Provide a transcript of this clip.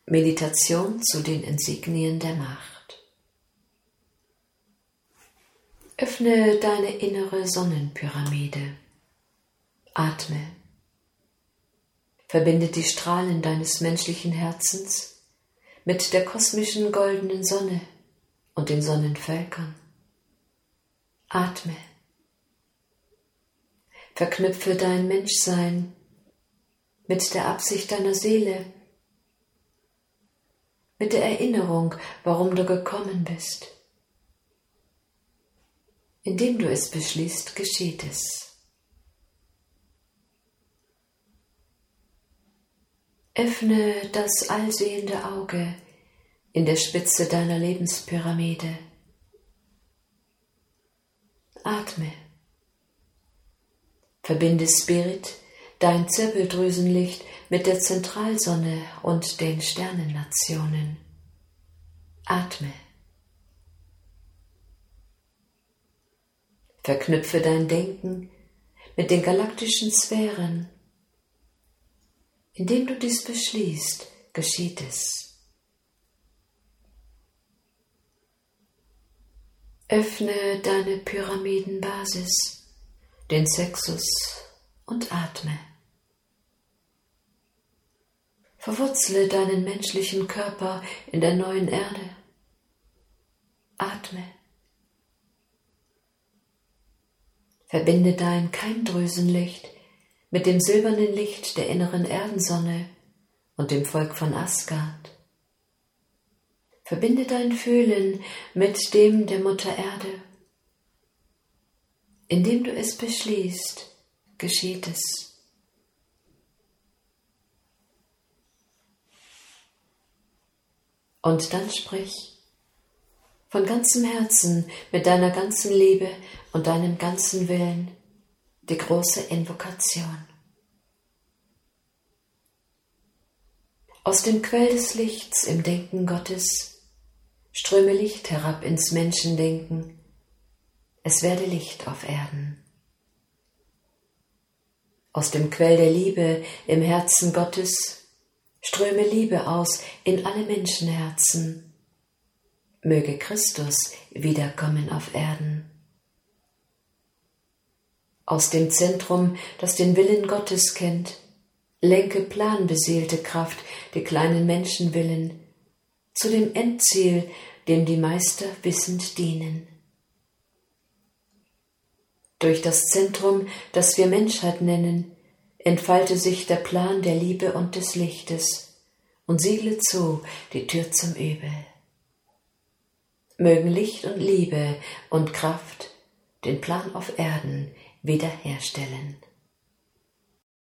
Meditation zu den Insignien der Macht. Öffne deine innere Sonnenpyramide. Atme. Verbinde die Strahlen deines menschlichen Herzens mit der kosmischen goldenen Sonne und den Sonnenvölkern. Atme. Verknüpfe dein Menschsein mit der Absicht deiner Seele, mit der Erinnerung, warum du gekommen bist. Indem du es beschließt, geschieht es. Öffne das allsehende Auge in der Spitze deiner Lebenspyramide. Atme. Verbinde Spirit, dein Zirbeldrüsenlicht, mit der Zentralsonne und den Sternennationen. Atme. Verknüpfe dein Denken mit den galaktischen Sphären. Indem du dies beschließt, geschieht es. Öffne deine Pyramidenbasis, den Sexus, und atme. Verwurzle deinen menschlichen Körper in der neuen Erde. Atme. Verbinde dein Keimdrüsenlicht mit dem silbernen Licht der inneren Erdensonne und dem Volk von Asgard. Verbinde dein Fühlen mit dem der Mutter Erde. Indem du es beschließt, geschieht es. Und dann sprich von ganzem Herzen, mit deiner ganzen Liebe und deinem ganzen Willen die große Invokation. Aus dem Quell des Lichts im Denken Gottes ströme Licht herab ins Menschendenken. Es werde Licht auf Erden. Aus dem Quell der Liebe im Herzen Gottes ströme Liebe aus in alle Menschenherzen. Möge Christus wiederkommen auf Erden. Aus dem Zentrum, das den Willen Gottes kennt, lenke planbeseelte Kraft die kleinen Menschenwillen zu dem Endziel, dem die Meister wissend dienen. Durch das Zentrum, das wir Menschheit nennen, entfalte sich der Plan der Liebe und des Lichtes und siegle zu die Tür zum Übel. Mögen Licht und Liebe und Kraft den Plan auf Erden wiederherstellen.